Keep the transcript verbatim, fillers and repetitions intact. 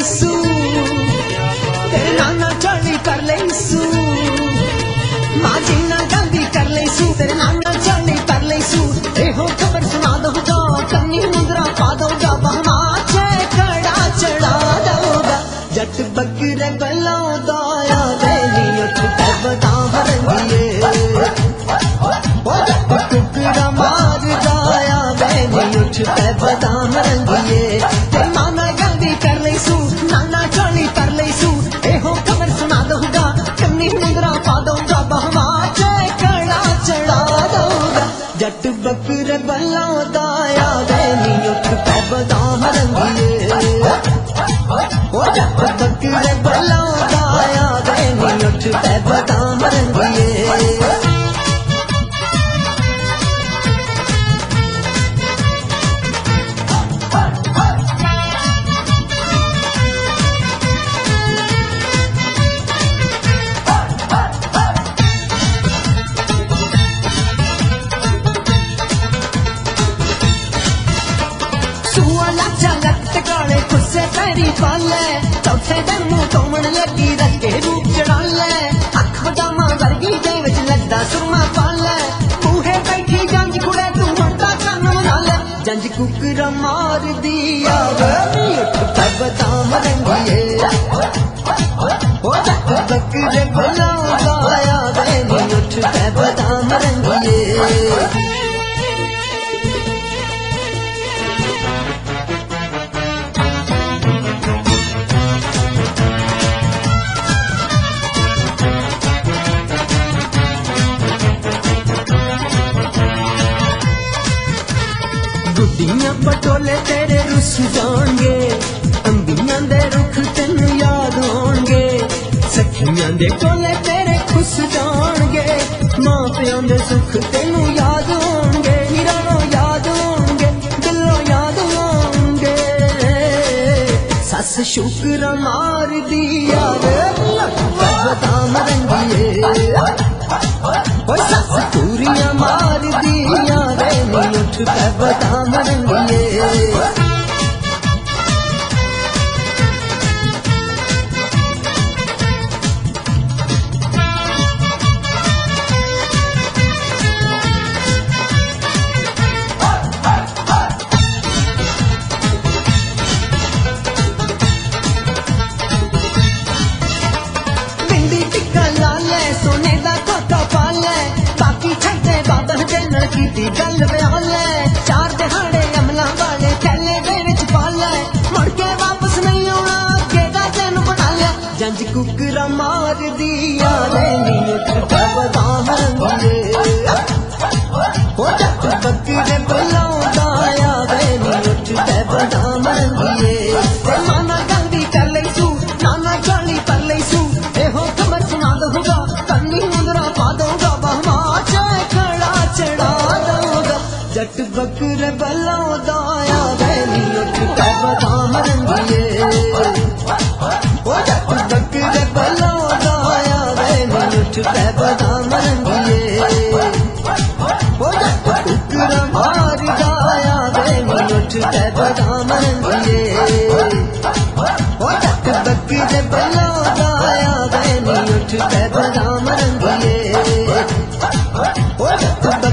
लईसू तेरे नाना चाली कर लईसू माँ जीना गंदी कर लईसू तेरे नाना चाली कर लईसू एहो खबर सुना दूंगा कन्नी मुद्रा पा दूंगा बहमा कड़ा चढ़ा दूंगा जट बकरे बलौदा देनी उठ के बदाम रंगिए टुकड़ा मार दाया देनी उठ के बदाम रंगिए तेरे नाना गंदी कर लईसू नाना चाली कर लईसू एहो खबर सुना दूंगा कन्नी मुद्रा पा दूंगा बहमा कड़ा चढ़ा दूंगा जट बकरे बलौदा देनी उठ के बदाम रंगिए जट बकरे बलौदा देनी उठ के बदाम रंगिए पैरी पाले चौथे दिन मुंह धोमन लगी रखे रूप चढ़ा ले अख बदामा वर्गी दे विच लगदा सुरमा पाले बूहे बैठी जंज कुड़े तू हटदा कन्न मना ले जंज कुकरा मार दिया वे उठ के बदाम रंगिए ओ जट बकरे बलौदा आया वे उठ के बदाम रंगिए गुड्डियां पटोले तेरे रुस जाएंगे अंबियां दे रुख तेन याद होंगे सखियां दे कोले तेरे खुस जाएंगे मां प्यां दे सुख तेनू याद होंगे हीरानो याद होंगे दिलों याद होंगे सस शुक्र मार दिया बदाम रंगिए सस पूरियां मार दिया उठ के बदाम रंगिए बिंदी टिक्का लाले सोने दा कोका पाले बाकी छड्डे बादल दे नाल कीती गल बयाले चार दिहाड़े अमला वाले थैले दे विच पाले मुड़ के वापस नहीं आना अगे दा तेन बना लिया जंज कुकरा मार दिया देनी उठ के बदाम रंगिए ओ जट बकरे बलौदा आया देनी उठ के बदाम रंगिए ते नाना गंदी कर लईसू नाना चाली कर लईसू एहो खबर सुना दूंगा कन्नी मुद्रा पा दूंगा बहमा कड़ा चढ़ा दूंगा जट बकरे बलौदा आया देनी उठ के बदाम रंगिए ओ जट बकरे बलौदा आया देनी उठ के बदाम रंगिए ओ जट कुकरा मार दाया देनी उठ के बदाम रंगिए ओ जट बकरे बलौदा आया देनी उठ के बदाम रंगिए ओ जट